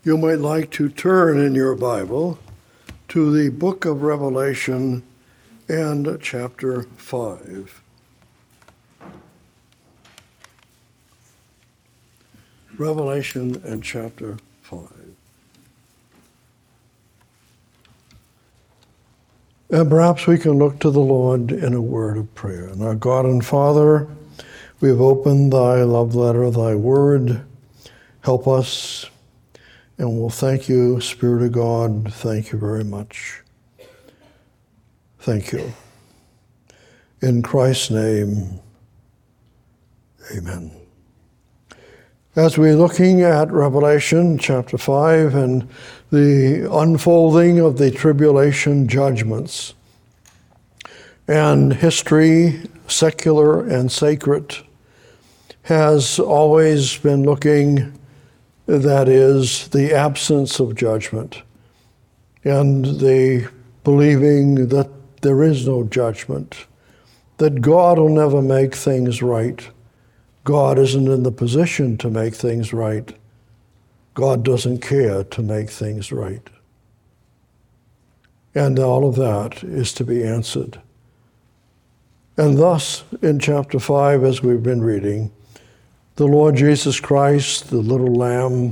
You might like to turn in your Bible to the book of Revelation and chapter 5. Revelation and chapter 5. And perhaps we can look to the Lord in a word of prayer. And our God and Father, we have opened thy love letter, thy word. Help us, and we'll thank you, Spirit of God. Thank you very much. Thank you. In Christ's name, amen. As we're looking at Revelation chapter 5 and the unfolding of the tribulation judgments, and history, secular and sacred, has always been looking, that is, the absence of judgment, and the believing that there is no judgment, that God will never make things right. God isn't in the position to make things right. God doesn't care to make things right. And all of that is to be answered. And thus, in chapter 5, as we've been reading, the Lord Jesus Christ, the little lamb,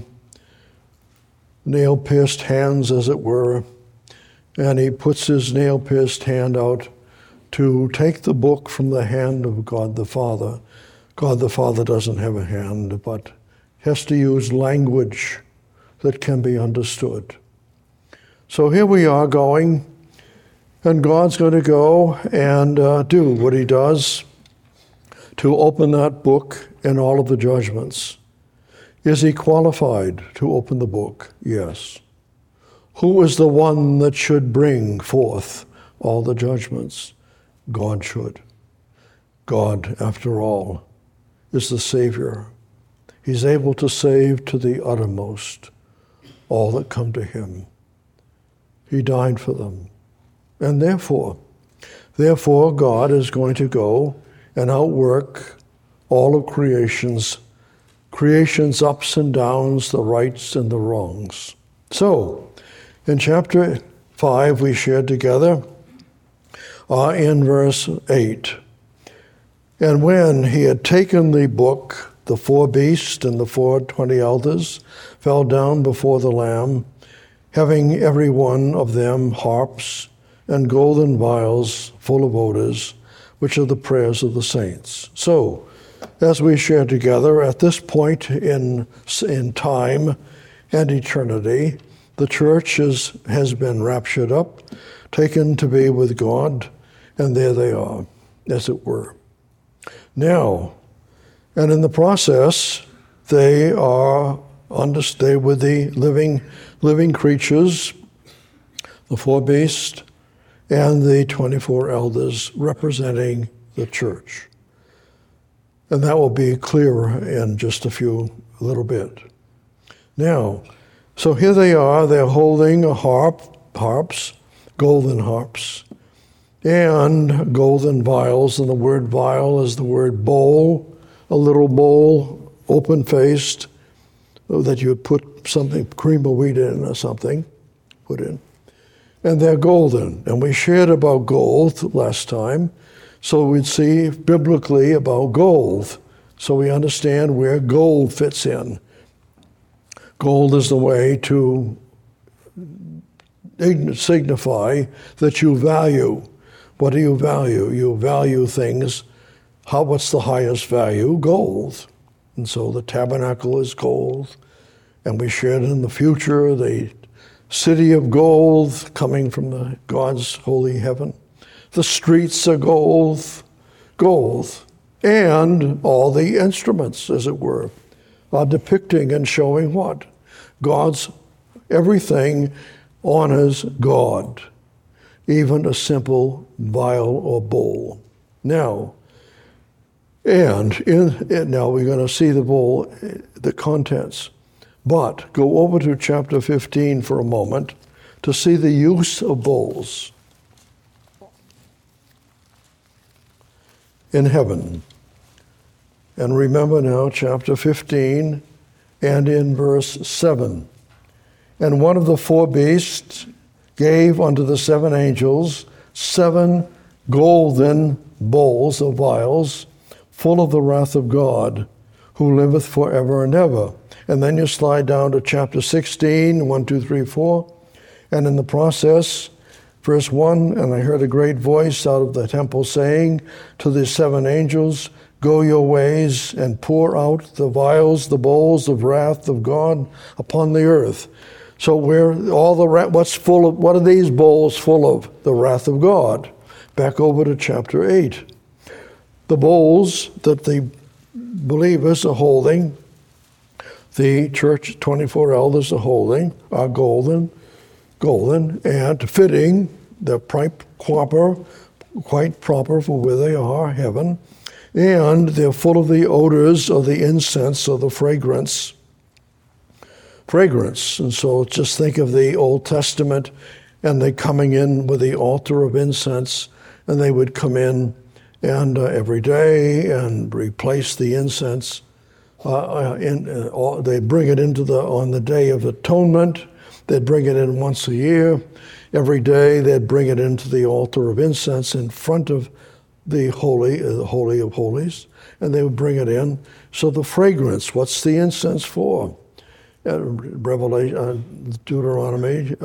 nail-pierced hands, as it were, and he puts his nail-pierced hand out to take the book from the hand of God the Father. God the Father doesn't have a hand, but has to use language that can be understood. So here we are going, and God's going to go and do what he does to open that book and all of the judgments. Is he qualified to open the book? Yes. Who is the one that should bring forth all the judgments? God should. God, after all, is the Savior. He's able to save to the uttermost all that come to him. He died for them. And therefore, God is going to go and outwork all of creation's ups and downs, the rights and the wrongs. So, in chapter 5, we shared together in verse 8. And when he had taken the book, the 4 beasts and the 24 elders fell down before the Lamb, having every one of them harps and golden vials full of odors, which are the prayers of the saints. So, as we share together, at this point in time and eternity, the church has been raptured up, taken to be with God, and there they are, as it were. Now, and in the process, they stay with the living creatures, the 4 beasts, and the 24 elders representing the church. And that will be clearer in just a little bit. Now, so here they are, they're holding harps, golden harps, and golden vials, and the word vial is the word bowl, a little bowl, open-faced, that you would put something, cream of wheat in or something, put in. And they're golden. And we shared about gold last time, so we'd see biblically about gold, so we understand where gold fits in. Gold is the way to signify that you value. What do you value? You value things. What's the highest value? Gold. And so the tabernacle is gold. And we shared in the future the city of gold coming from God's holy heaven. The streets are gold. And all the instruments, as it were, are depicting and showing what? Everything honors God, even a simple vial or bowl. Now we're going to see the bowl, the contents. But go over to chapter 15 for a moment to see the use of bowls in heaven. And remember now, chapter 15 and in verse 7. And one of the four beasts gave unto the seven angels 7 golden bowls or vials full of the wrath of God, who liveth forever and ever. And then you slide down to chapter 16, 1, 2, 3, 4. And in the process, verse 1, and I heard a great voice out of the temple saying to the 7 angels, go your ways and pour out the vials, the bowls of wrath of God upon the earth. So what are these bowls full of? The wrath of God. Back over to chapter 8. The bowls that the believers are holding, the church 24 elders are holding, are golden, and fitting. They're quite proper for where they are, heaven. And they're full of the odors of the incense or the fragrance. And so just think of the Old Testament, and they coming in with the altar of incense, and they would come in and every day and replace the incense. They'd bring it on the Day of Atonement. They'd bring it in once a year. Every day they'd bring it into the altar of incense in front of the Holy of Holies, and they would bring it in. So the fragrance, what's the incense for? Deuteronomy,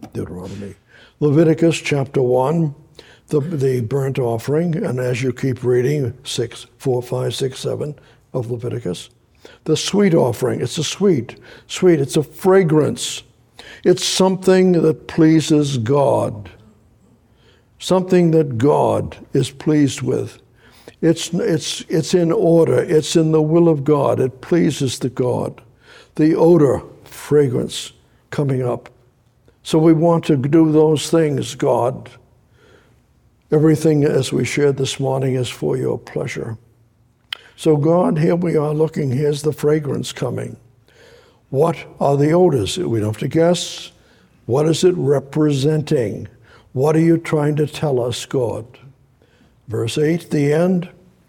Leviticus chapter 1, the burnt offering, and as you keep reading, 4, 5, 6, 7 of Leviticus, the sweet offering, it's a sweet, it's a fragrance. It's something that pleases God. Something that God is pleased with. It's in order. It's in the will of God. It pleases the God. The odor, fragrance coming up. So we want to do those things, God. Everything, as we shared this morning, is for your pleasure. So God, here we are looking. Here's the fragrance coming. What are the odors? We don't have to guess. What is it representing? What are you trying to tell us, God? Verse 8, the end.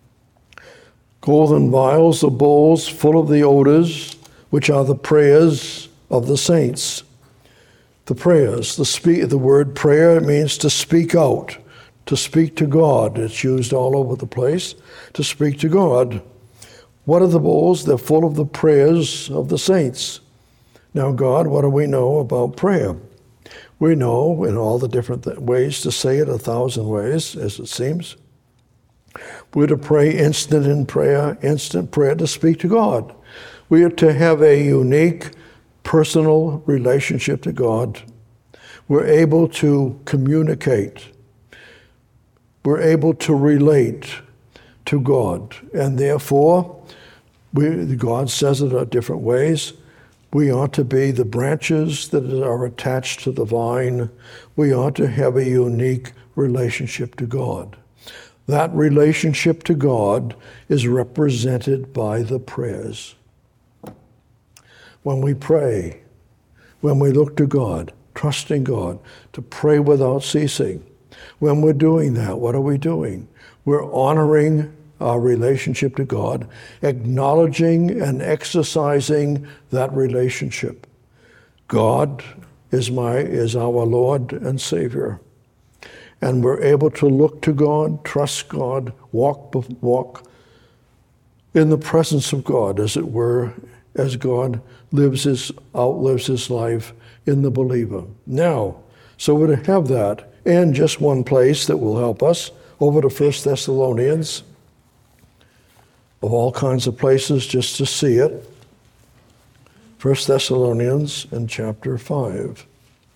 Golden vials, the bowls full of the odors, which are the prayers of the saints. The prayers, the word prayer means to speak out, to speak to God. It's used all over the place, to speak to God. What are the bowls? They're full of the prayers of the saints. Now, God, what do we know about prayer? We know in all the different ways to say it, 1,000 ways, as it seems. We're to pray instant prayer to speak to God. We are to have a unique personal relationship to God. We're able to communicate. We're able to relate to God. And therefore, God says it in different ways. We ought to be the branches that are attached to the vine. We ought to have a unique relationship to God. That relationship to God is represented by the prayers. When we pray, when we look to God, trusting God, to pray without ceasing. When we're doing that, what are we doing? We're honoring our relationship to God, acknowledging and exercising that relationship. God is our Lord and Savior. And we're able to look to God, trust God, walk in the presence of God, as it were, as God outlives his life in the believer. Now, so we're to have that, and just one place that will help us, over to 1 Thessalonians, of all kinds of places just to see it. 1 Thessalonians in chapter 5.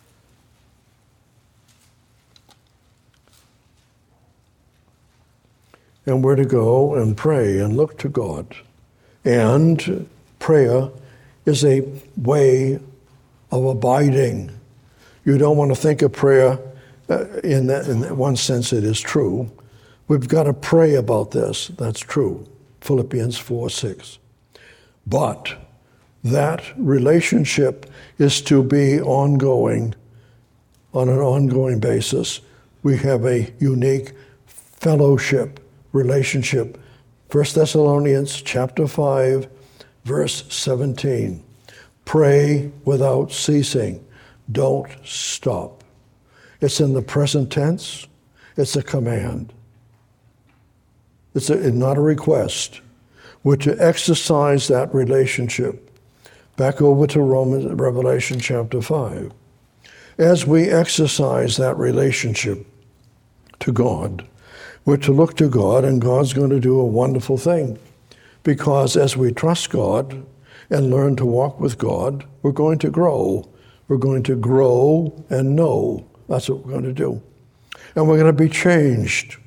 And we're to go and pray and look to God. And prayer is a way of abiding. You don't want to think of prayer in one sense it is true. We've got to pray about this. That's true. Philippians 4:6. But that relationship is to be ongoing, on an ongoing basis. We have a unique fellowship relationship. 1 Thessalonians chapter 5, verse 17. Pray without ceasing. Don't stop. It's in the present tense. It's a command. It's not a request. We're to exercise that relationship. Back over to Revelation chapter 5. As we exercise that relationship to God, we're to look to God, and God's going to do a wonderful thing. Because as we trust God and learn to walk with God, we're going to grow. We're going to grow and know. That's what we're going to do. And we're going to be changed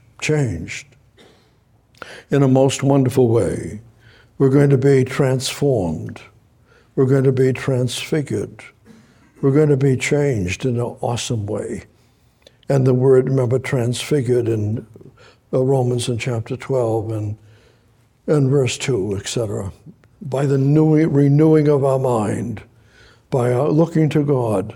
in a most wonderful way. We're going to be transformed. We're going to be transfigured. We're going to be changed in an awesome way. And the word, remember, transfigured in Romans in chapter 12 and verse 2, etc. By the renewing of our mind, by our looking to God.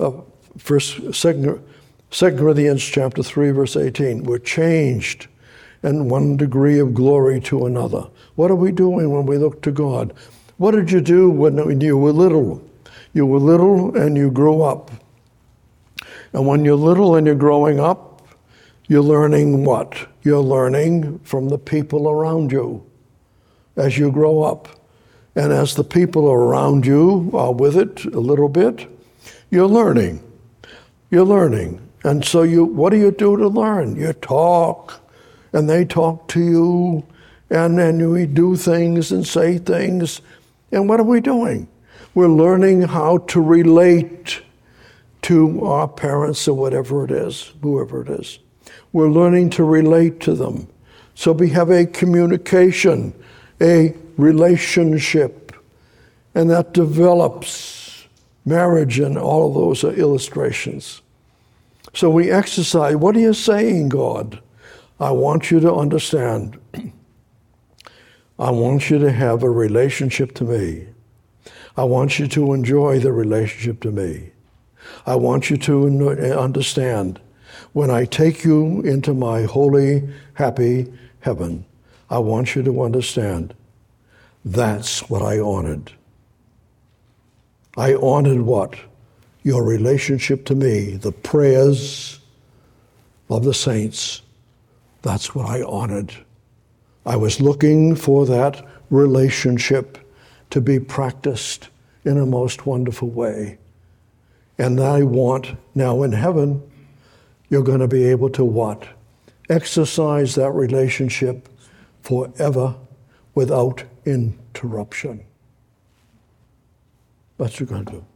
2 Corinthians chapter 3, verse 18, we're changed in one degree of glory to another. What are we doing when we look to God? What did you do when you were little? You were little and you grew up. And when you're little and you're growing up, you're learning what? You're learning from the people around you as you grow up. And as the people around you are with it a little bit, you're learning. You're learning. And so what do you do to learn? You talk, and they talk to you, and then we do things and say things. And what are we doing? We're learning how to relate to our parents or whatever it is, whoever it is. We're learning to relate to them. So we have a communication, a relationship, and that develops marriage, and all of those are illustrations. So we exercise. What are you saying, God? I want you to understand. I want you to have a relationship to me. I want you to enjoy the relationship to me. I want you to understand when I take you into my holy, happy heaven, I want you to understand that's what I honored. I honored what? Your relationship to me, the prayers of the saints. That's what I honored. I was looking for that relationship to be practiced in a most wonderful way. And I want, now in heaven, you're going to be able to what? Exercise that relationship forever without interruption. That's what you're going to do.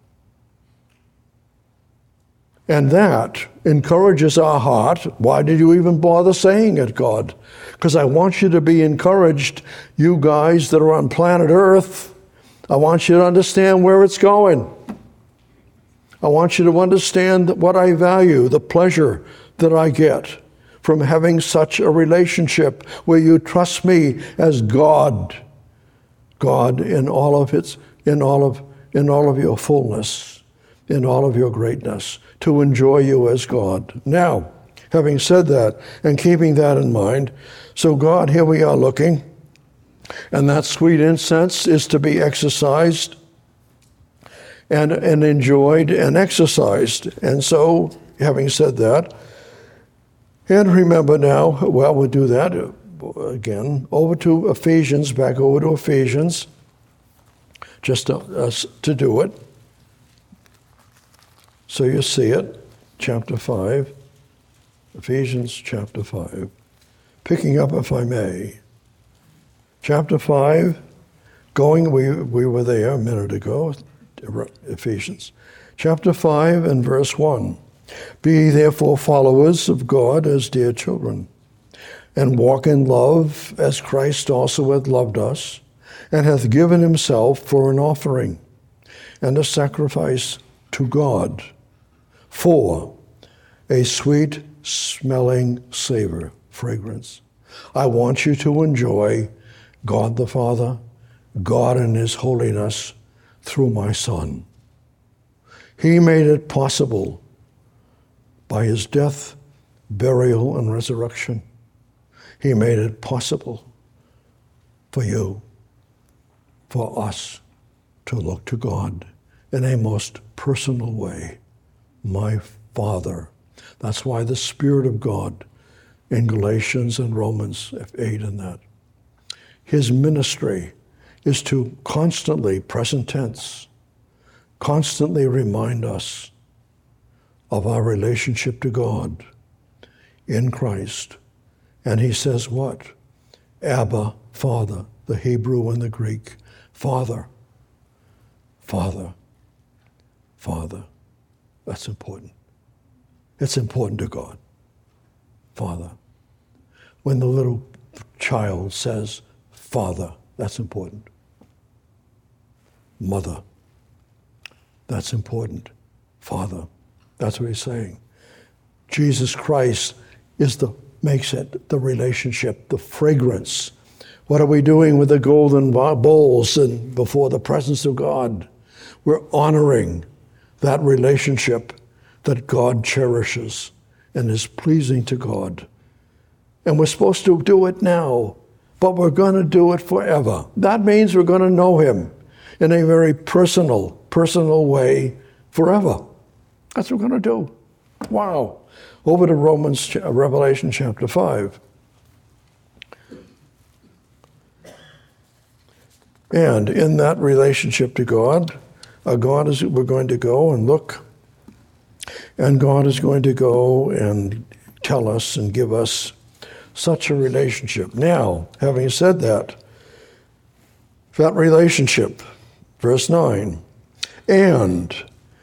And that encourages our heart. Why did you even bother saying it, God? Because I want you to be encouraged, you guys that are on planet Earth. I want you to understand where it's going. I want you to understand what I value, the pleasure that I get from having such a relationship where you trust me as God. God in all of your fullness, in all of your greatness, to enjoy you as God. Now, having said that and keeping that in mind, so God, here we are looking, and that sweet incense is to be exercised and enjoyed and exercised. And so, having said that, and remember now, well, we'll do that again, over to Ephesians, back over to Ephesians, just to do it. So you see it, chapter 5, Ephesians chapter 5. Picking up, if I may, chapter 5, we were there a minute ago, Ephesians. Chapter 5 and verse 1. Be ye therefore followers of God as dear children, and walk in love as Christ also hath loved us, and hath given himself for an offering and a sacrifice to God, for a sweet smelling savor, fragrance. I want you to enjoy God the Father, God in his holiness through my Son. He made it possible by his death, burial, and resurrection. He made it possible for you, for us, to look to God in a most personal way. My Father. That's why the Spirit of God in Galatians and Romans 8 and that. His ministry is to constantly, present tense, constantly remind us of our relationship to God in Christ. And he says what? Abba, Father, the Hebrew and the Greek. Father, Father, Father. That's important. It's important to God. Father. When the little child says, Father, that's important. Mother, that's important. Father, that's what he's saying. Jesus Christ makes it the relationship, the fragrance. What are we doing with the golden bowls and before the presence of God? We're honoring that relationship that God cherishes and is pleasing to God. And we're supposed to do it now, but we're going to do it forever. That means we're going to know him in a very personal way forever. That's what we're going to do. Wow. Over to Revelation chapter 5. And in that relationship to God, we're going to go and look, and God is going to go and tell us and give us such a relationship. Now, having said that relationship, verse 9, and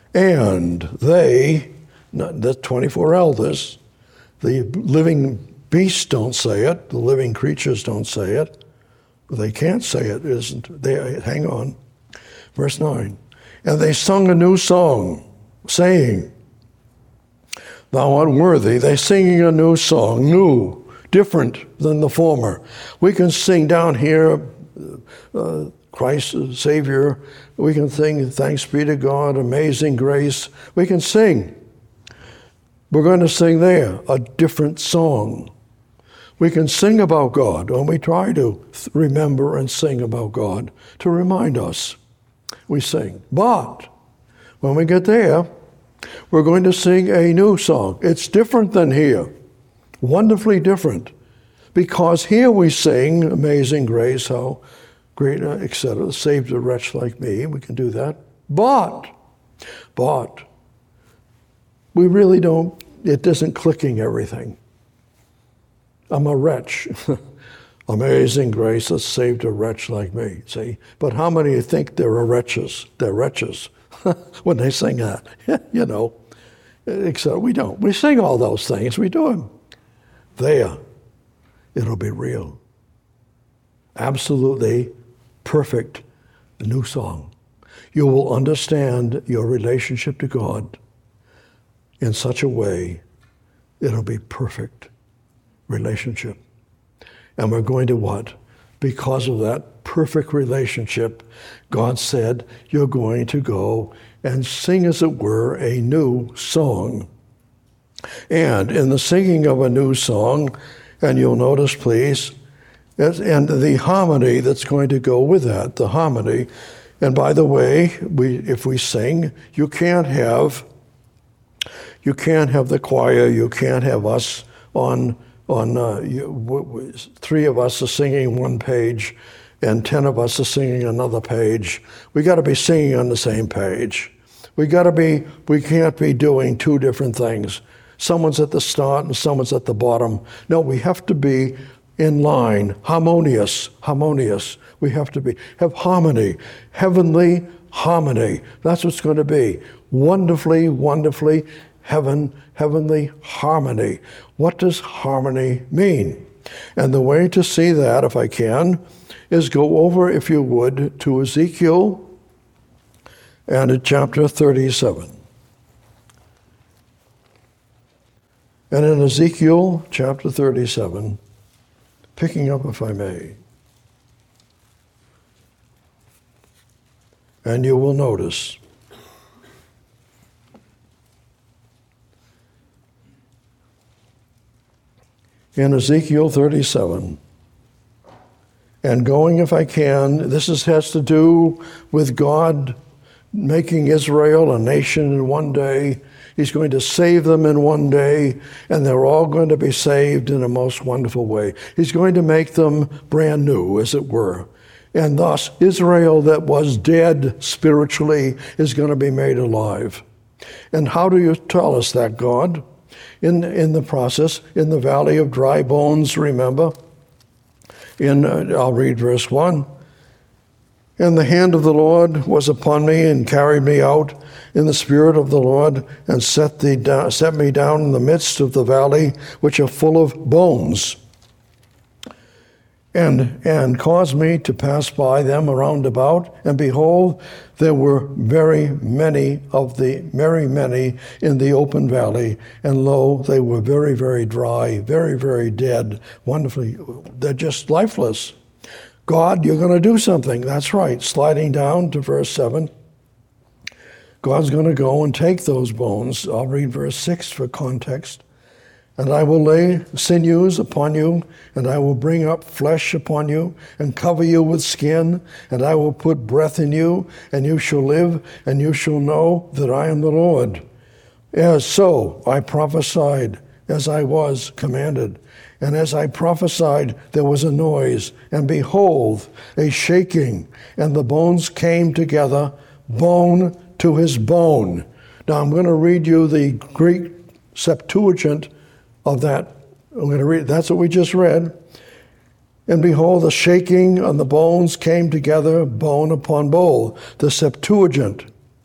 they, the 24 elders, the living beasts don't say it, the living creatures don't say it, they can't say it, isn't they? Hang on. Verse 9, and they sung a new song, saying, Thou art worthy. They're singing a new song, new, different than the former. We can sing down here, Christ Savior. We can sing, Thanks be to God, Amazing Grace. We can sing. We're going to sing there a different song. We can sing about God, and we try to remember and sing about God to remind us. We sing. But when we get there, we're going to sing a new song. It's different than here, wonderfully different, because here we sing Amazing Grace, how great, etc., saved a wretch like me. We can do that. But we really don't, it isn't clicking everything. I'm a wretch. Amazing grace that saved a wretch like me, see? But how many think they're wretches? They're wretches when they sing that, you know. Except we don't. We sing all those things. We do them. There, it'll be real. Absolutely perfect new song. You will understand your relationship to God in such a way, it'll be perfect relationship. And we're going to what? Because of that perfect relationship, God said, you're going to go and sing, as it were, a new song. And in the singing of a new song, and you'll notice, please, and the harmony that's going to go with that, the harmony. And by the way, if we sing, you can't have the choir, you can't have us on three of us are singing one page and 10 of us are singing another page. We got to be singing on the same page. We can't be doing two different things. Someone's at the start and someone's at the bottom. No, we have to be in line, harmonious. We have to have harmony, heavenly harmony. That's what's going to be. Wonderfully, heavenly harmony. What does harmony mean? And the way to see that, if I can, is go over, if you would, to Ezekiel and at chapter 37. And in Ezekiel chapter 37, picking up, if I may, and you will notice in Ezekiel 37, and going, if I can, this has to do with God making Israel a nation in one day. He's going to save them in one day, and they're all going to be saved in a most wonderful way. He's going to make them brand new, as it were. And thus, Israel that was dead spiritually is going to be made alive. And how do you tell us that, God? In the process, in the valley of dry bones, remember? I'll read verse 1. And the hand of the Lord was upon me and carried me out in the spirit of the Lord and set me down in the midst of the valley, which are full of bones, and caused me to pass by them around about. And behold, there were very many in the open valley, and lo, they were very, very dry, very, very dead, wonderfully. They're just lifeless. God, you're going to do something. That's right. Sliding down to verse 7. God's going to go and take those bones. I'll read verse 6 for context. And I will lay sinews upon you, and I will bring up flesh upon you, and cover you with skin, and I will put breath in you, and you shall live, and you shall know that I am the Lord. As so I prophesied, as I was commanded. And as I prophesied, there was a noise, and behold, a shaking, and the bones came together, bone to his bone. Now I'm going to read you the Greek Septuagint of that. I'm going to read, that's what we just read. And behold, the shaking, and the bones came together, bone upon bone. The Septuagint.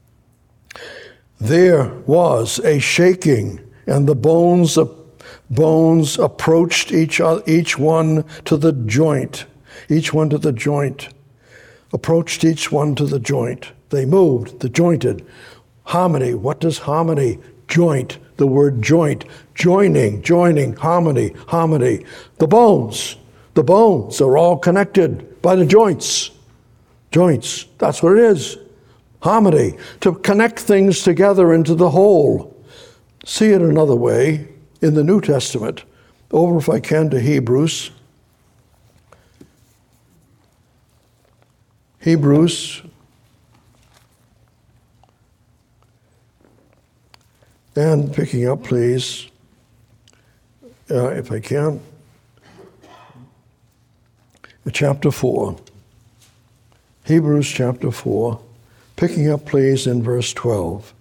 There was a shaking, and the bones approached each one to the joint. Each one to the joint. Approached each one to the joint. They moved, the jointed. Harmony. What does harmony? Joint. The word joint. Joining, harmony. The bones are all connected by the joints. Joints. That's what it is. Harmony. To connect things together into the whole. See it another way. In the New Testament, over if I can to Hebrews. And picking up, please, if I can, chapter 4. Hebrews chapter 4, picking up, please, in verse 12.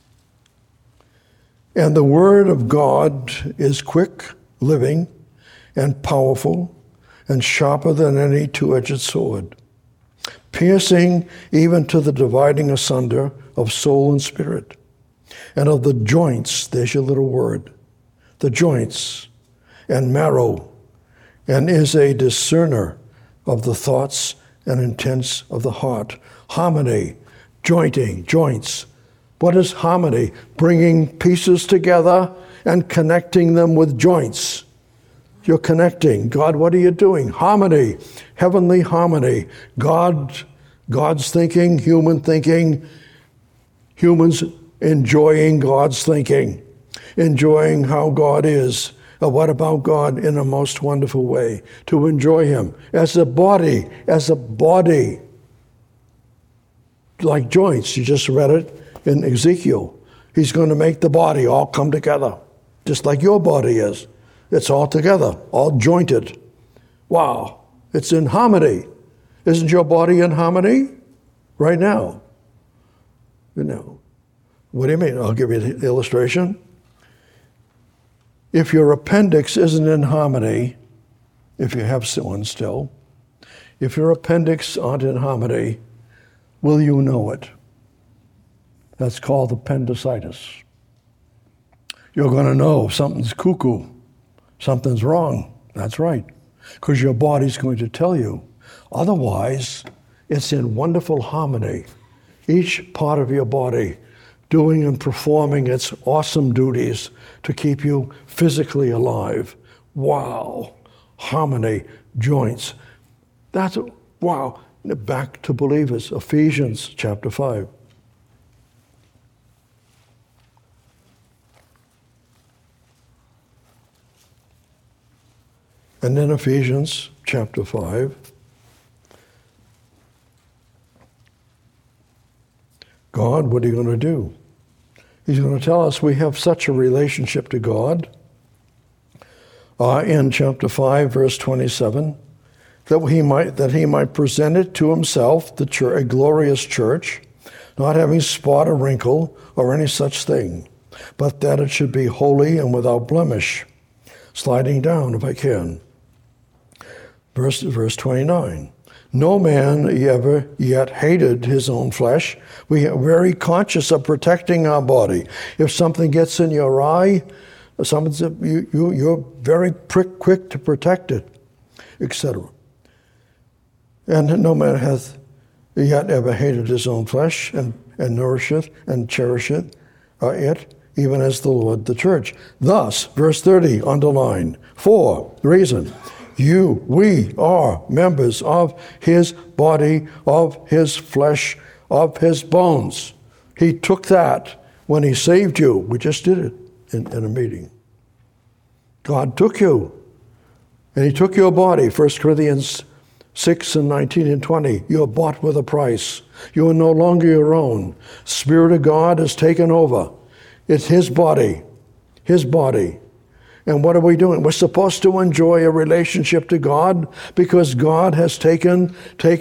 And the word of God is quick, living, and powerful, and sharper than any two-edged sword, piercing even to the dividing asunder of soul and spirit, and of the joints, there's your little word, the joints and marrow, and is a discerner of the thoughts and intents of the heart. Harmony, jointing, joints. What is harmony? Bringing pieces together and connecting them with joints. You're connecting. God, what are you doing? Harmony, heavenly harmony. God's thinking, humans enjoying God's thinking, enjoying how God is. What about God in a most wonderful way? To enjoy him as a body, like joints. You just read it in Ezekiel. He's going to make the body all come together, just like your body is. It's all together, all jointed. Wow, it's in harmony. Isn't your body in harmony right now? What do you mean? I'll give you the illustration. If your appendix isn't in harmony, if you have one still, if your appendix aren't in harmony, will you know it? That's called appendicitis. You're going to know something's cuckoo, something's wrong. That's right, because your body's going to tell you. Otherwise, it's in wonderful harmony. Each part of your body doing and performing its awesome duties to keep you physically alive. Wow. Harmony, joints. That's, wow. Back to believers, Ephesians chapter 5. And then Ephesians chapter 5. God God, what are you going to do? He's going to tell us we have such a relationship to God in chapter 5, verse 27, that he might present it to himself, the church, a glorious church, not having spot or wrinkle or any such thing, but that it should be holy and without blemish. Sliding down, if I can. Verse 29. No man ever yet hated his own flesh. We are very conscious of protecting our body. If something gets in your eye, you're very quick to protect it, etc. And no man hath yet ever hated his own flesh, and nourisheth and cherisheth it, even as the Lord the church. Thus, verse 30, underline, for reason, we are members of his body, of his flesh, of his bones. He took that when he saved you. We just did it in a meeting. God took you, and he took your body. 1 Corinthians 6 and 19 and 20. You are bought with a price. You are no longer your own. Spirit of God has taken over. It's his body. His body. And what are we doing? We're supposed to enjoy a relationship to God because God has taken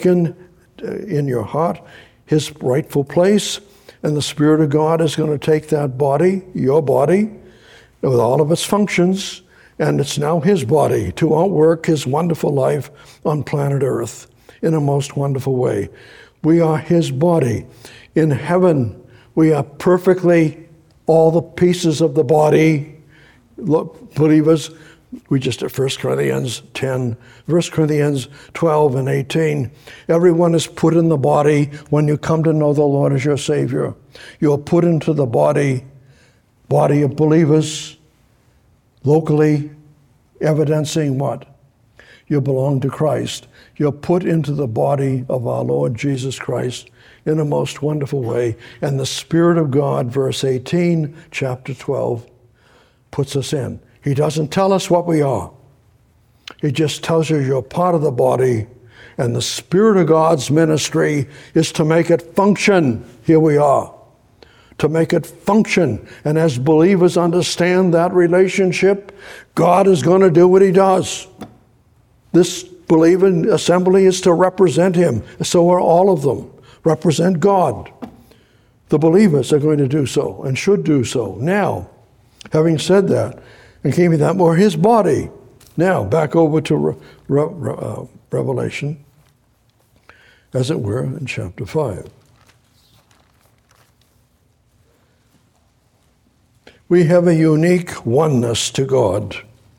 in your heart his rightful place, and the Spirit of God is going to take that body, your body, with all of its functions, and it's now his body to outwork his wonderful life on planet Earth in a most wonderful way. We are his body. In heaven, we are perfectly all the pieces of the body. Look, believers, we just at 1 Corinthians 10, 1 Corinthians 12 and 18. Everyone is put in the body when you come to know the Lord as your Savior. You're put into the body of believers, locally evidencing what? You belong to Christ. You're put into the body of our Lord Jesus Christ in a most wonderful way. And the Spirit of God, verse 18, chapter 12, puts us in. He doesn't tell us what we are. He just tells you you're part of the body, and the Spirit of God's ministry is to make it function. Here we are. To make it function. And as believers understand that relationship, God is going to do what he does. This believing assembly is to represent him. So are all of them. Represent God. The believers are going to do so and should do so. Now, having said that, and keeping that more his body. Now, back over to Revelation, as it were, in chapter 5. We have a unique oneness to God.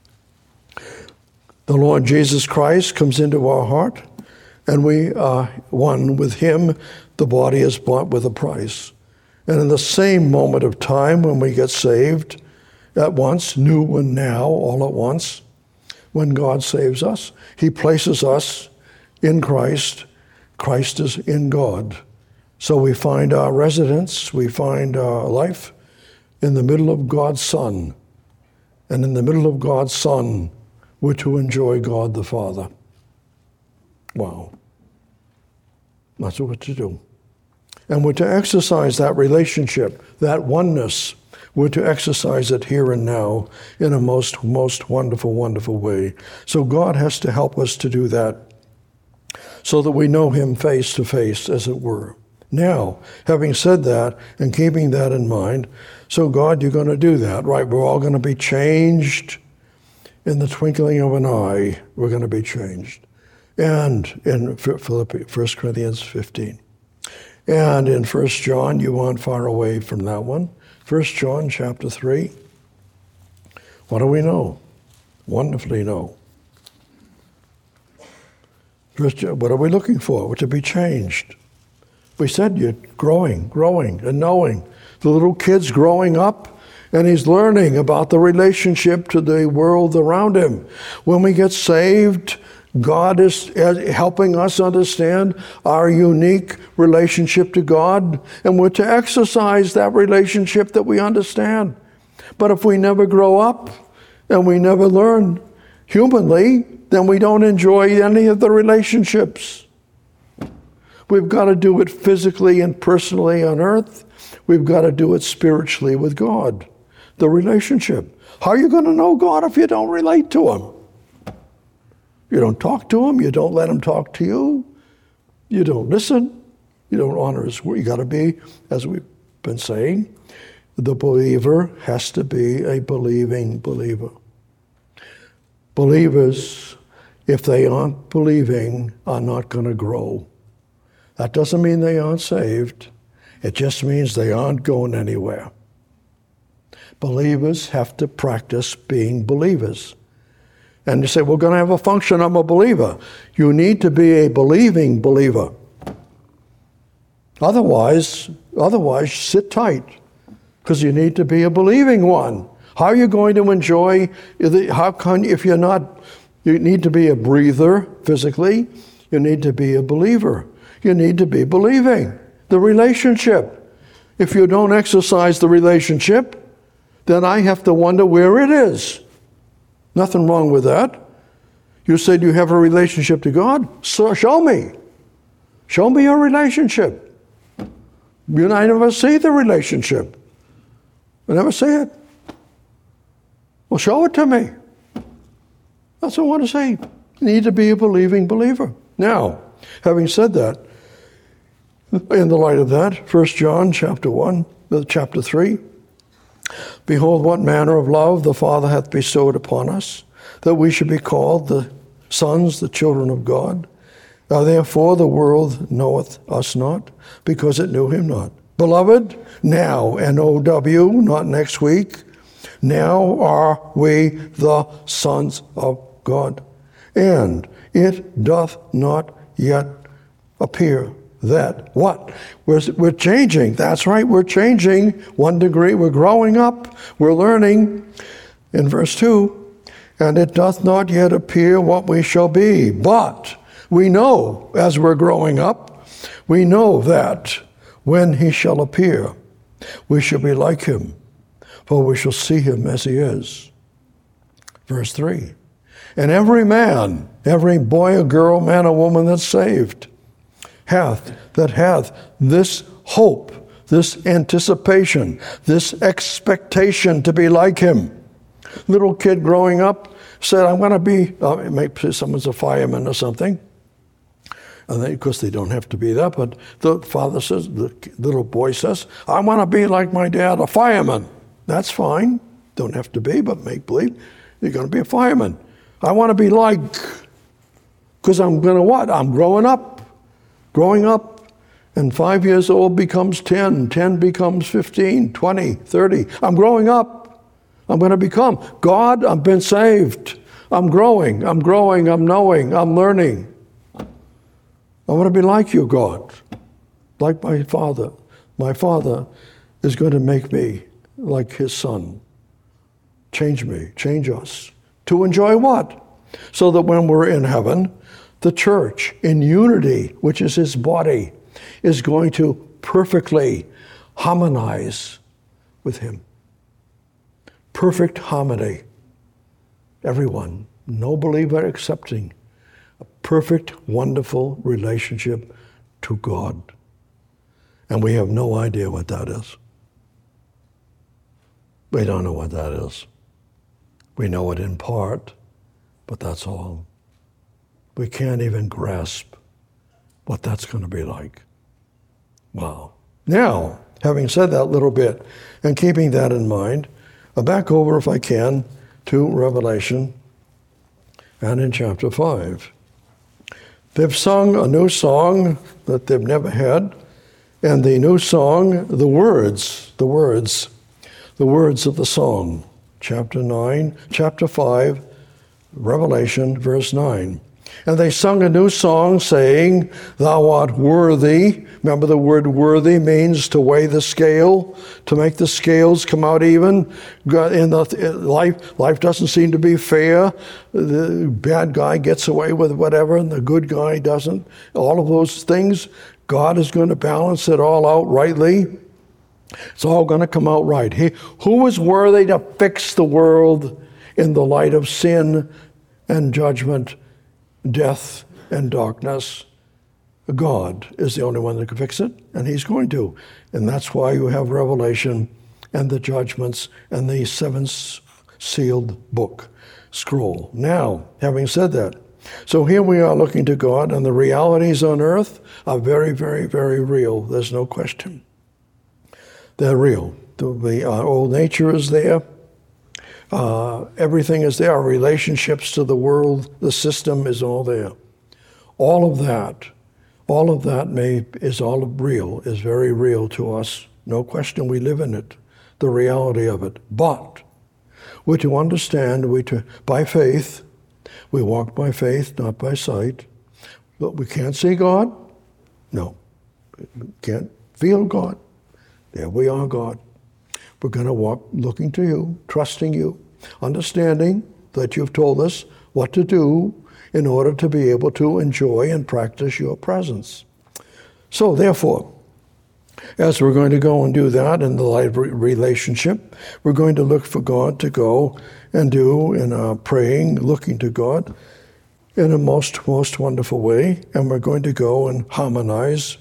The Lord Jesus Christ comes into our heart, and we are one with him. The body is bought with a price. And in the same moment of time when we get saved, at once, new and now, all at once, when God saves us, he places us in Christ. Christ is in God. So we find our residence, we find our life in the middle of God's Son. And in the middle of God's Son, we're to enjoy God the Father. Wow. That's what we're to do. And we're to exercise that relationship, that oneness. We're to exercise it here and now in a most wonderful, wonderful way. So God has to help us to do that so that we know him face to face, as it were. Now, having said that and keeping that in mind, so God, you're going to do that, right? We're all going to be changed in the twinkling of an eye. We're going to be changed. And in 1 Corinthians 15. And in 1 John, you aren't far away from that one. 1 John chapter 3. What do we know? Wonderfully know. What are we looking for? We're to be changed. We said you're growing and knowing. The little kid's growing up and he's learning about the relationship to the world around him. When we get saved, God is helping us understand our unique relationship to God, and we're to exercise that relationship that we understand. But if we never grow up and we never learn humanly, then we don't enjoy any of the relationships. We've got to do it physically and personally on earth. We've got to do it spiritually with God. The relationship. How are you going to know God if you don't relate to Him? You don't talk to Him. You don't let Him talk to you. You don't listen. You don't honor His word. You got to be, as we've been saying, the believer has to be a believing believer. Believers, if they aren't believing, are not going to grow. That doesn't mean they aren't saved. It just means they aren't going anywhere. Believers have to practice being believers. And you say, we're going to have a function, I'm a believer. You need to be a believing believer. Otherwise, sit tight, because you need to be a believing one. How are you going to enjoy, if you're not, you need to be a breather physically, you need to be a believer. You need to be believing. The relationship. If you don't exercise the relationship, then I have to wonder where it is. Nothing wrong with that. You said you have a relationship to God, so show me. Show me your relationship. You and I never see the relationship. I never see it. Well, show it to me. That's what I want to say. You need to be a believing believer. Now, having said that, in the light of that, 1 John chapter 1, chapter 3, behold, what manner of love the Father hath bestowed upon us, that we should be called the sons, the children of God. Now therefore the world knoweth us not, because it knew him not. Beloved, now, N-O-W, not next week, now are we the sons of God. And it doth not yet appear that what? We're changing. That's right, we're changing 1 degree. We're growing up. We're learning. In verse 2, and it doth not yet appear what we shall be. But we know, as we're growing up, we know that when he shall appear, we shall be like him, for we shall see him as he is. Verse 3, and every man, every boy or girl, man or woman that's saved, hath this hope, this anticipation, this expectation to be like him. Little kid growing up said, I want to be, maybe someone's a fireman or something. And of course, they don't have to be that, but the father says, the little boy says, I want to be like my dad, a fireman. That's fine. Don't have to be, but make believe you're going to be a fireman. I want to be like, because I'm going to what? I'm growing up, and 5 years old becomes 10, 10 becomes 15, 20, 30. I'm growing up. I'm going to become. God, I've been saved. I'm growing, I'm knowing, I'm learning. I want to be like you, God, like my Father. My Father is going to make me like his Son. Change me, change us. To enjoy what? So that when we're in heaven, the church in unity, which is his body, is going to perfectly harmonize with him. Perfect harmony. Everyone, no believer excepting. A perfect, wonderful relationship to God. And we have no idea what that is. We don't know what that is. We know it in part, but that's all. We can't even grasp what that's going to be like. Wow. Now, having said that little bit, and keeping that in mind, I'll back over, if I can, to Revelation, and in chapter 5. They've sung a new song that they've never had, and the new song, the words of the song, chapter 5, Revelation, verse 9. And they sung a new song saying, Thou art worthy. Remember, the word worthy means to weigh the scale, to make the scales come out even. Life doesn't seem to be fair. The bad guy gets away with whatever, and the good guy doesn't. All of those things, God is going to balance it all out rightly. It's all going to come out right. Who is worthy to fix the world in the light of sin and judgment, death and darkness? God is the only one that can fix it, and he's going to. And that's why you have Revelation and the judgments and the seventh sealed book, scroll. Now, having said that, so here we are looking to God, and the realities on earth are very, very, very real. There's no question. They're real. Our old nature is there. Everything is there. Our relationships to the world, the system is all there. All of that is all real, is very real to us. No question, we live in it, the reality of it. But we're to understand, by faith, we walk by faith, not by sight. But we can't see God? No. We can't feel God? There we are, God. We're going to walk looking to you, trusting you, understanding that you've told us what to do in order to be able to enjoy and practice your presence. So therefore, as we're going to go and do that in the light of relationship, we're going to look for God to go and do in our praying, looking to God in a most wonderful way. And we're going to go and harmonize.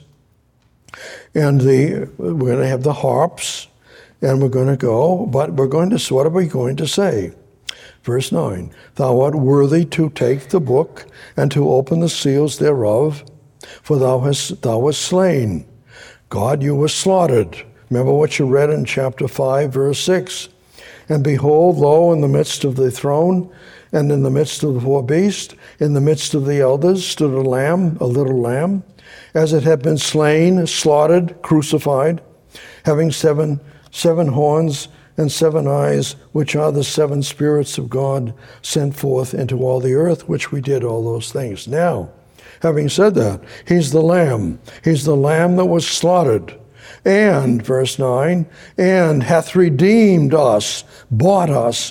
And we're going to have the harps, and we're going to go, but what are we going to say? Verse 9, thou art worthy to take the book and to open the seals thereof, for thou wast slain. God, you were slaughtered. Remember what you read in chapter 5, verse 6. And behold, lo, in the midst of the throne, and in the midst of the four beasts, in the midst of the elders, stood a lamb, a little lamb, as it had been slain, slaughtered, crucified, having seven horns and 7 eyes, which are the 7 spirits of God sent forth into all the earth, which we did all those things. Now, having said that, he's the Lamb. He's the Lamb that was slaughtered. And, verse 9, and hath redeemed us, bought us,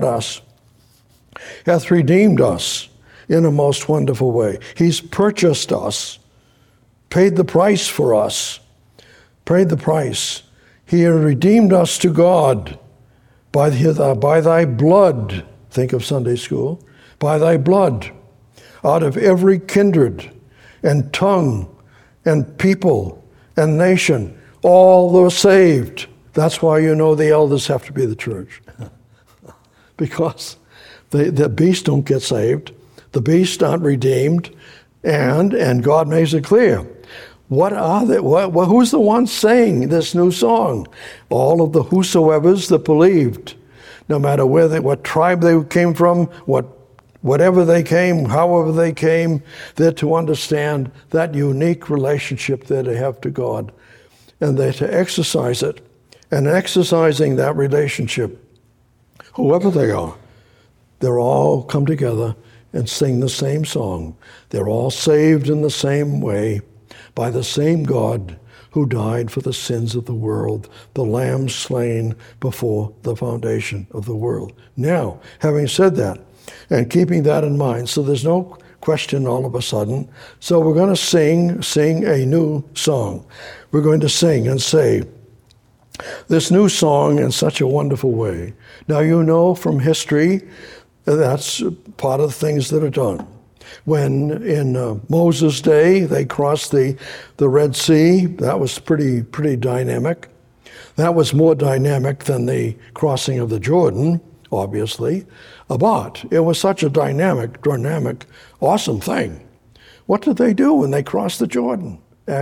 hath redeemed us in a most wonderful way. He's purchased us, paid the price for us, paid the price. He redeemed us to God by thy blood. Think of Sunday school. By thy blood, out of every kindred and tongue and people and nation, all were saved. That's why the elders have to be the church. Because the beasts don't get saved. The beasts aren't redeemed. And God makes it clear. What are they? Who's the one saying this new song? All of the whosoevers that believed, no matter what tribe they came from, whatever they came, however they came, they're to understand that unique relationship that they have to God, and they're to exercise it. And exercising that relationship, whoever they are, they're all come together and sing the same song. They're all saved in the same way, by the same God who died for the sins of the world, the Lamb slain before the foundation of the world. Now, having said that, and keeping that in mind, so there's no question all of a sudden, so we're going to sing a new song. We're going to sing and say this new song in such a wonderful way. Now, from history, that's part of the things that are done. When in Moses' day they crossed the Red Sea, that was pretty dynamic. That was more dynamic than the crossing of the Jordan, obviously, but it was such a dynamic, awesome thing. What did they do when they crossed the Jordan?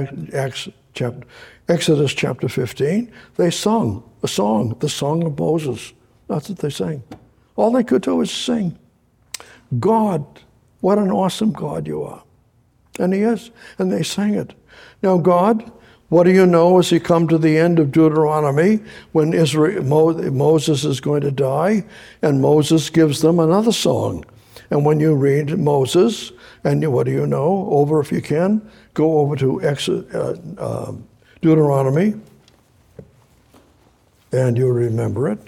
Exodus chapter 15, they sung a song, the song of Moses. That's what they sang. All they could do is sing. God, what an awesome God you are. And he is. And they sang it. Now, God, what do you know as you come to the end of Deuteronomy when Moses is going to die, and Moses gives them another song. And when you read Moses, and what do you know? If you can, go over to Deuteronomy, and you'll remember it.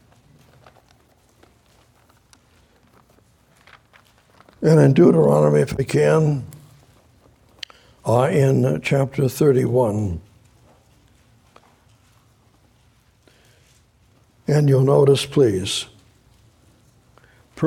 And in Deuteronomy, if we can, in chapter 31. And you'll notice, please,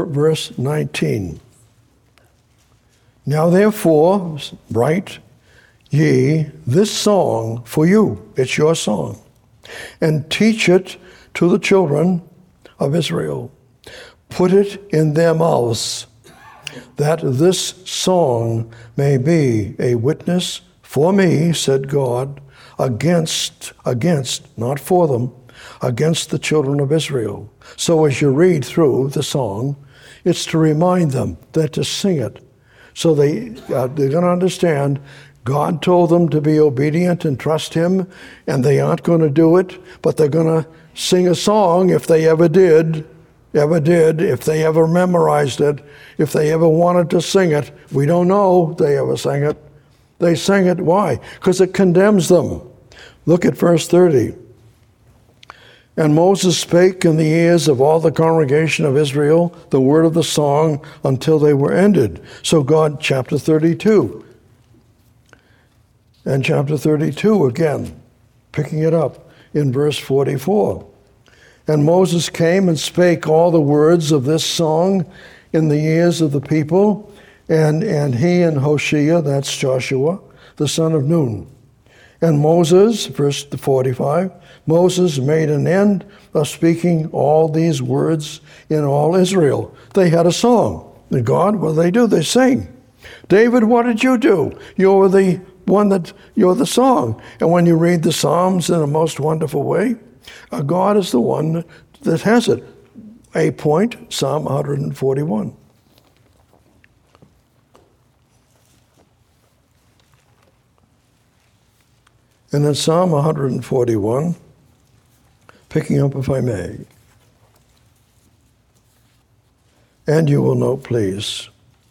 verse 19. Now therefore, write ye this song for you. It's your song. And teach it to the children of Israel. Put it in their mouths, that this song may be a witness for me, said God, against, not for them, against the children of Israel. So as you read through the song, it's to remind them that to sing it. So they're going to understand God told them to be obedient and trust him, and they aren't going to do it, but they're going to sing a song if they ever did, if they ever memorized it, if they ever wanted to sing it. We don't know if they ever sang it. They sang it. Why? Because it condemns them. Look at verse 30. And Moses spake in the ears of all the congregation of Israel the word of the song until they were ended. So God, chapter 32. And chapter 32 again, picking it up in verse 44. And Moses came and spake all the words of this song in the ears of the people, and he and Hoshea, that's Joshua, the son of Nun. And Moses, verse 45, Moses made an end of speaking all these words in all Israel. They had a song. And God, what do? They sing. David, what did you do? You're the song. And when you read the Psalms in a most wonderful way, God is the one that has it. A point, Psalm 141. And in Psalm 141, picking up if I may, and you will note, please,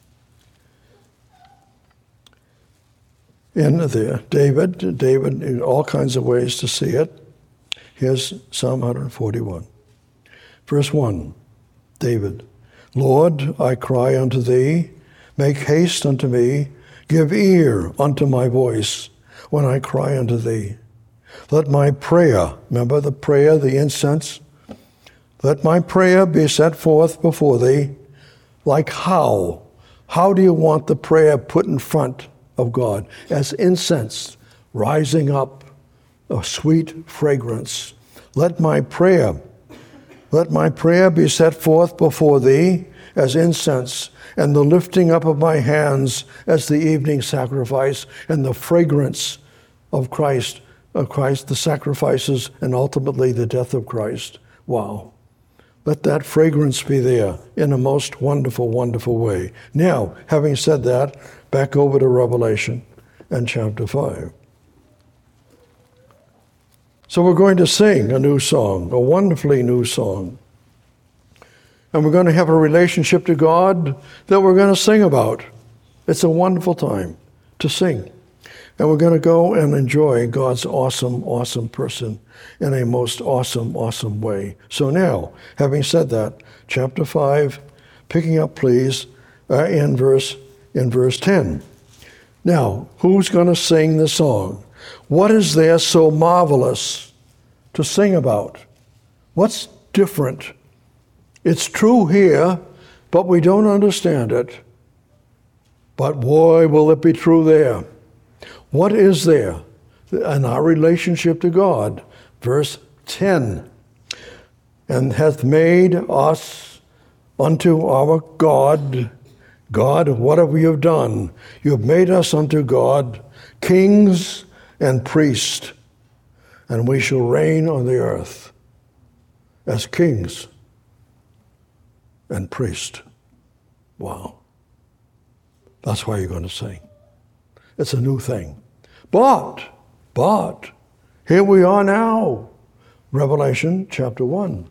in there, David, in all kinds of ways to see it. Here's Psalm 141. Verse 1, David, Lord, I cry unto thee, make haste unto me, give ear unto my voice when I cry unto thee. Let my prayer, remember the prayer, the incense, let my prayer be set forth before thee. Like how? How do you want the prayer put in front of God? As incense rising up, a sweet fragrance. Let my prayer be set forth before thee as incense, and the lifting up of my hands as the evening sacrifice, and the fragrance of Christ, the sacrifices, and ultimately the death of Christ. Wow. Let that fragrance be there in a most wonderful, wonderful way. Now, having said that, back over to Revelation and chapter 5. So we're going to sing a new song, a wonderfully new song. And we're going to have a relationship to God that we're going to sing about. It's a wonderful time to sing. And we're going to go and enjoy God's awesome, awesome person in a most awesome, awesome way. So now, having said that, chapter 5, picking up, please, in verse 10. Now, who's going to sing the song? What is there so marvelous to sing about? What's different? It's true here, but we don't understand it. But boy, will it be true there. What is there in our relationship to God? Verse 10, and hath made us unto our God. God, what have you done? You have made us unto God kings and priests, and we shall reign on the earth as kings and priests. Wow. That's why you're going to sing. It's a new thing. But, here we are now. Revelation chapter 1.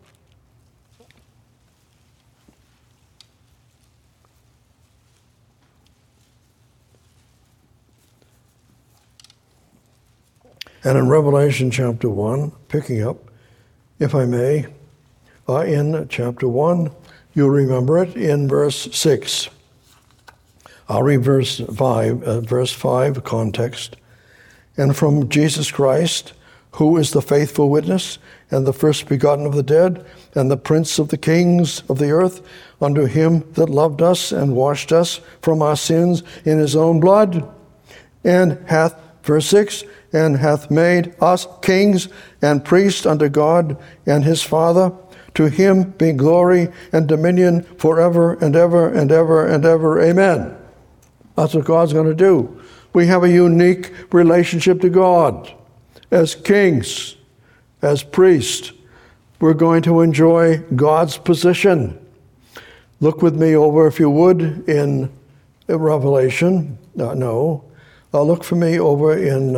And in Revelation chapter 1, picking up, if I may, in chapter 1, you'll remember it in verse 6. I'll read verse 5, context. And from Jesus Christ, who is the faithful witness, and the first begotten of the dead, and the prince of the kings of the earth, unto him that loved us and washed us from our sins in his own blood, and hath Verse 6, and hath made us kings and priests unto God and his Father. To him be glory and dominion forever and ever and ever and ever. Amen. That's what God's going to do. We have a unique relationship to God. As kings, as priests, we're going to enjoy God's position. Look with me over, if you would, in Revelation. Look for me over in,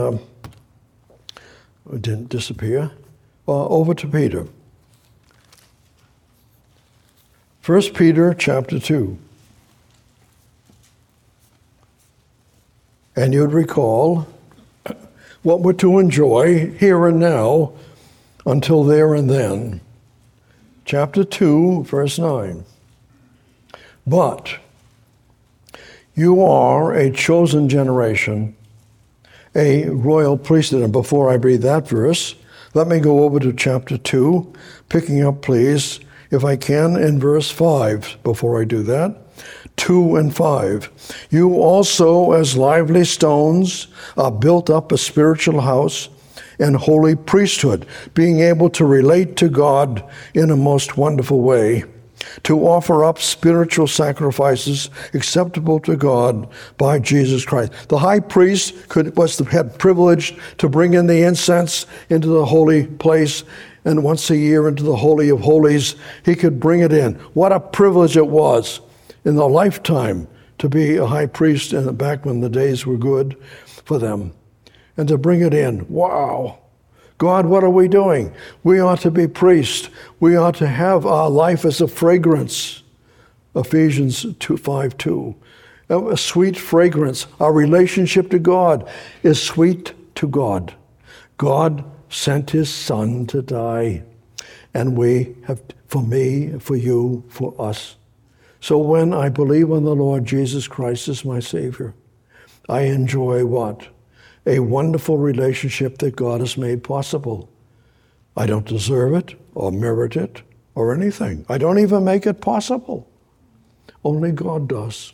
it didn't disappear, over to Peter. 1 Peter chapter 2. And you'd recall what we're to enjoy here and now until there and then. Chapter 2, verse 9. But you are a chosen generation, a royal priesthood. And before I read that verse, let me go over to chapter 2, picking up, please, if I can, in verse 5, before I do that. 2 and 5. You also, as lively stones, are built up a spiritual house and holy priesthood, being able to relate to God in a most wonderful way, to offer up spiritual sacrifices acceptable to God by Jesus Christ. The high priest had privilege to bring in the incense into the holy place, and once a year into the Holy of Holies, he could bring it in. What a privilege it was in the lifetime to be a high priest, and back when the days were good for them, and to bring it in. Wow. God, what are we doing? We ought to be priests. We ought to have our life as a fragrance. Ephesians 5:2. A sweet fragrance. Our relationship to God is sweet to God. God sent his Son to die, and we have, for me, for you, for us. So when I believe on the Lord Jesus Christ as my Savior, I enjoy what? A wonderful relationship that God has made possible. I don't deserve it or merit it or anything. I don't even make it possible. Only God does.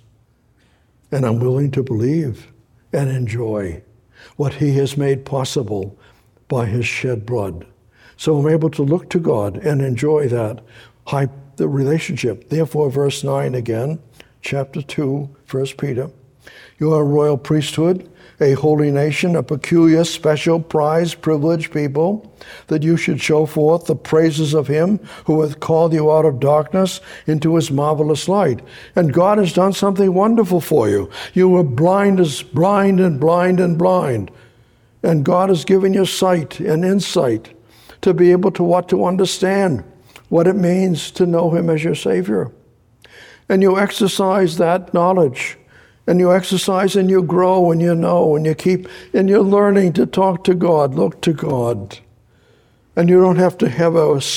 And I'm willing to believe and enjoy what he has made possible by his shed blood. So I'm able to look to God and enjoy that the relationship. Therefore, verse 9 again, chapter 2, 1 Peter. You are a royal priesthood, a holy nation, a peculiar, special, prized, privileged people, that you should show forth the praises of him who hath called you out of darkness into his marvelous light. And God has done something wonderful for you. You were blind as blind and blind and blind. And God has given you sight and insight to be able to understand what it means to know him as your Savior. And you exercise that knowledge. And you exercise and you grow and you know and you keep, and you're learning to talk to God, look to God. And you don't have to have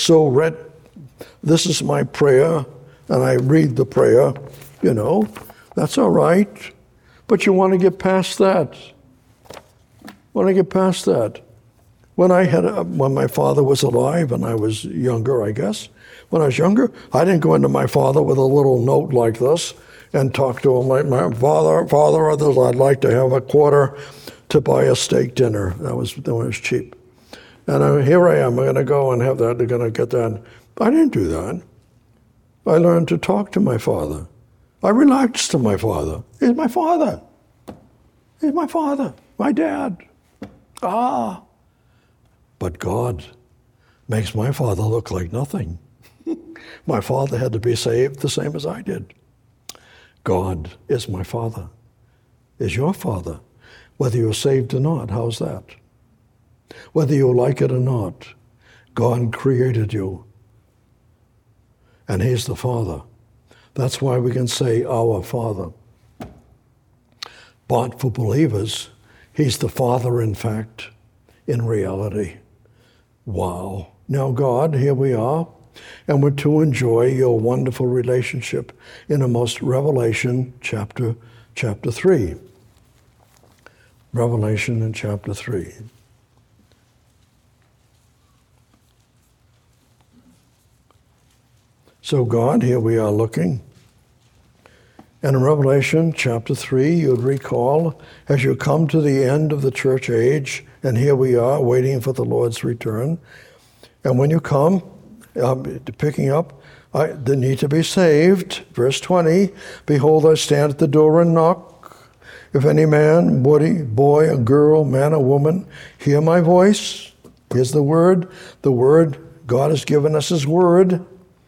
this is my prayer, and I read the prayer, that's all right. But you want to get past that. When my father was alive and I was younger, I guess, when I was younger, I didn't go into my father with a little note like this and talk to him like, my father, others, I'd like to have a quarter to buy a steak dinner. That was cheap. And here I am, I'm going to go and have that, they're going to get that. I didn't do that. I learned to talk to my father. I relaxed to my father. He's my father. He's my father, my dad. But God makes my father look like nothing. My father had to be saved the same as I did. God is my father, is your father, whether you're saved or not. How's that? Whether you like it or not, God created you. And he's the Father. That's why we can say, our Father. But for believers, he's the Father, in fact, in reality. Wow. Now, God, here we are, and we're to enjoy your wonderful relationship in Revelation chapter 3. Revelation in chapter 3. So God, here we are looking, And in Revelation chapter 3, you'd recall, as you come to the end of the church age, and here we are waiting for the Lord's return, and when you come, picking up, they need to be saved. Verse 20, behold, I stand at the door and knock. If any man, boy, a girl, man, or woman, hear my voice, here's the word, God has given us his word,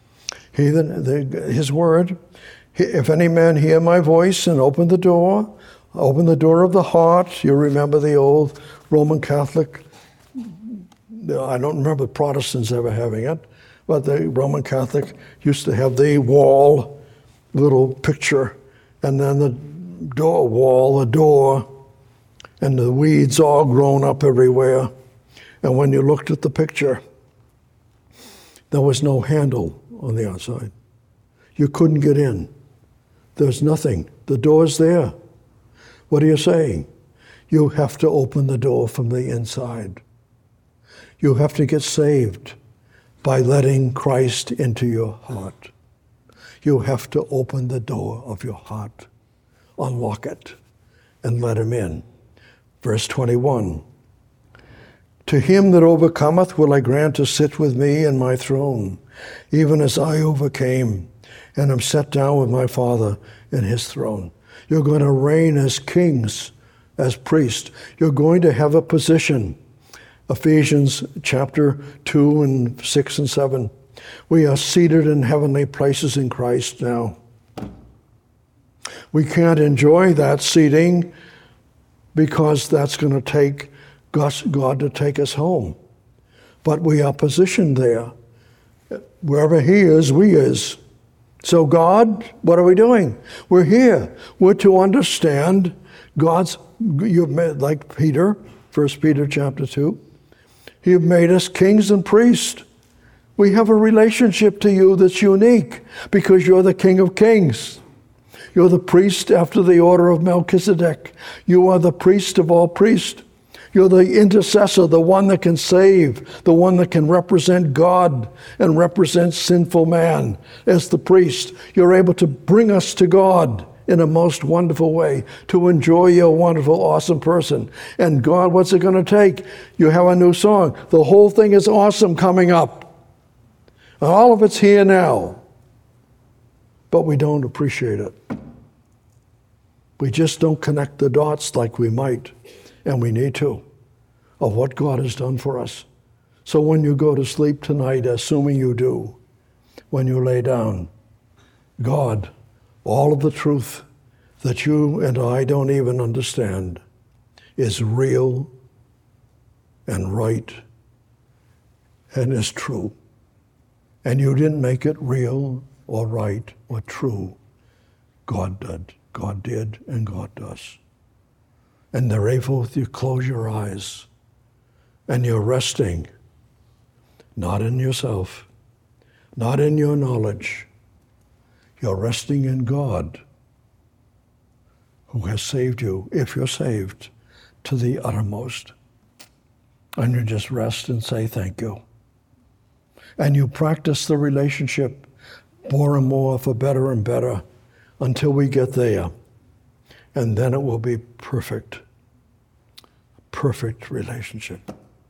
his word. If any man hear my voice and open the door of the heart. You remember the old Roman Catholic, I don't remember Protestants ever having it, but the Roman Catholic used to have the wall, little picture, and then the door, and the weeds all grown up everywhere. And when you looked at the picture, there was no handle on the outside. You couldn't get in. There's nothing. The door's there. What are you saying? You have to open the door from the inside. You have to get saved by letting Christ into your heart. You have to open the door of your heart, unlock it, and let him in. Verse 21, to him that overcometh will I grant to sit with me in my throne, even as I overcame, and am set down with my Father in his throne. You're going to reign as kings, as priests. You're going to have a position. Ephesians chapter 2 and 6 and 7. We are seated in heavenly places in Christ now. We can't enjoy that seating because that's going to take God to take us home. But we are positioned there. Wherever he is, we is. So God, what are we doing? We're here. We're to understand you've made, like Peter, 1 Peter chapter 2, you've made us kings and priests. We have a relationship to you that's unique because you're the King of Kings. You're the priest after the order of Melchizedek. You are the priest of all priests. You're the intercessor, the one that can save, the one that can represent God and represent sinful man as the priest. You're able to bring us to God in a most wonderful way, to enjoy your wonderful, awesome person. And God, what's it going to take? You have a new song. The whole thing is awesome coming up. And all of it's here now. But we don't appreciate it. We just don't connect the dots like we might. And we need to, of what God has done for us. So when you go to sleep tonight, assuming you do, when you lay down, God, all of the truth that you and I don't even understand is real and right and is true. And you didn't make it real or right or true. God did. God did and God does. And they're able to close your eyes and you're resting, not in yourself, not in your knowledge. You're resting in God who has saved you, if you're saved, to the uttermost. And you just rest and say thank you. And you practice the relationship more and more for better and better until we get there. And then it will be perfect. Perfect relationship.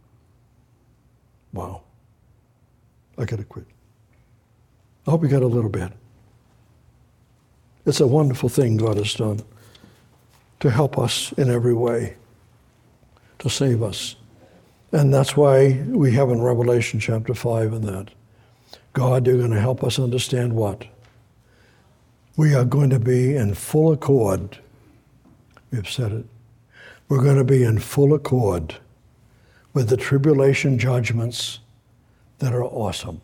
Wow. I gotta quit. I hope you got a little bit. It's a wonderful thing God has done to help us in every way, to save us. And that's why we have in Revelation chapter 5 in that. God, you're going to help us understand what? We are going to be in full accord. We've said it. We're going to be in full accord with the tribulation judgments that are awesome.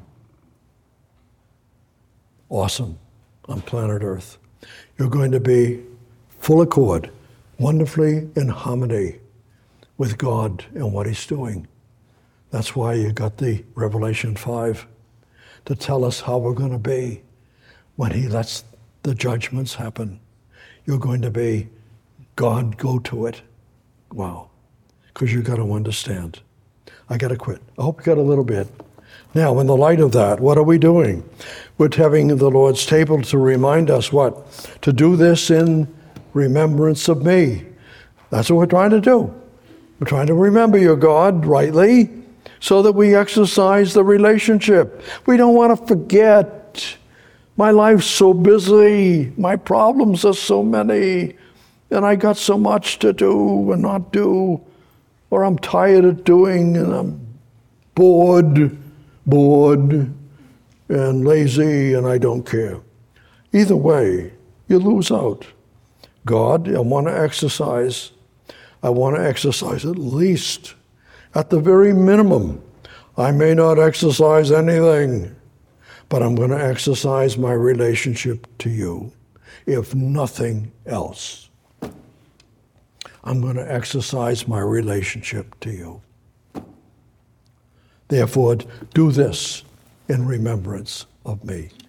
Awesome on planet Earth. You're going to be full accord, wonderfully in harmony with God and what he's doing. That's why you got the Revelation 5 to tell us how we're going to be when he lets the judgments happen. You're going to be, God, go to it. Wow. Because you got to understand. I got to quit. I hope you got a little bit. Now, in the light of that, what are we doing? We're having the Lord's table to remind us what? To do this in remembrance of me. That's what we're trying to do. We're trying to remember your God rightly so that we exercise the relationship. We don't want to forget. My life's so busy. My problems are so many. And I got so much to do and not do. Or I'm tired of doing and I'm bored and lazy and I don't care. Either way, you lose out. God, I want to exercise at least, at the very minimum. I may not exercise anything, but I'm going to exercise my relationship to you, if nothing else. I'm going to exercise my relationship to you. Therefore, do this in remembrance of me.